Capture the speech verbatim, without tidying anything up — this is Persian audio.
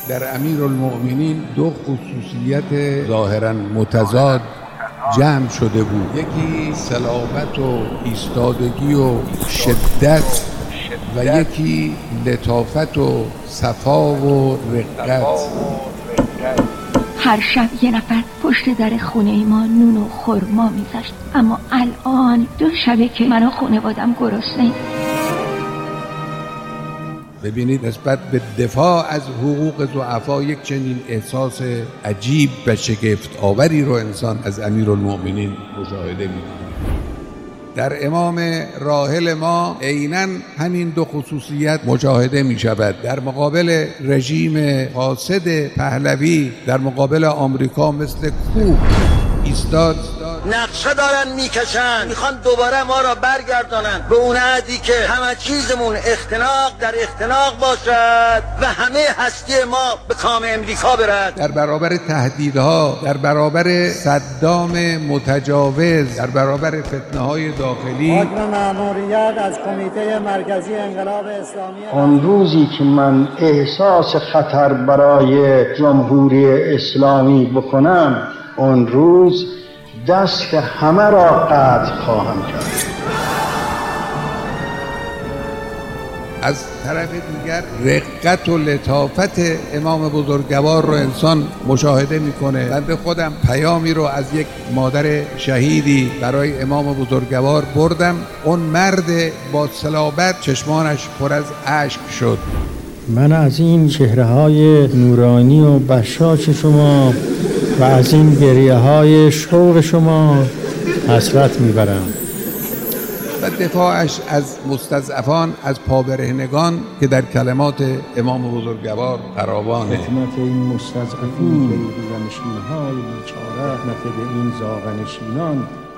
در امیرالمؤمنین دو خصوصیت ظاهراً متضاد جمع شده بود. یکی صلابت و ایستادگی و شدت و یکی لطافت و صفا و رقت. هر شب یه نفر پشت در خونه ما نون و خرما میذاشت، اما الان دو شبه که من و خانوادم گرسنه‌ایم. ببینید نسبت به دفاع از حقوق ضعفا یک چنین احساس عجیب و شگفت آوری رو انسان از امیرالمؤمنین مشاهده می‌کند. در امام راحل ما عیناً همین دو خصوصیت مشاهده می شود. در مقابل رژیم فاسد پهلوی، در مقابل آمریکا مثل کوه ایستاد. نقشه دارن میکشن، میخوان دوباره ما را برگردانن به اون عهدی که همه چیزمون اختناق در اختناق باشد و همه هستی ما به کام امریکا برد. در برابر تهدیدها، در برابر صدام متجاوز، در برابر فتنه‌های داخلی، حکم مأموریت از کمیته مرکزی انقلاب اسلامی. آن روزی که من احساس خطر برای جمهوری اسلامی بکنم، اون روز دست همه را قطع خواهم کرد. از طرف دیگر رقت و لطافت امام بزرگوار رو انسان مشاهده میکنه. بنده خودم پیامی رو از یک مادر شهیدی برای امام بزرگوار بردم. اون مرد با صلابت چشمانش پر از اشک شد. من از این چهره‌های نورانی و بشاش شما و از این گریه های شوق شما حسرت میبرم. و دفاعش از مستضعفان، از پابرهنگان که در کلمات امام بزرگوار فراوانه. خدمت این مستضعفین و نشین‌های بیچاره، خدمت به این زاغنشینان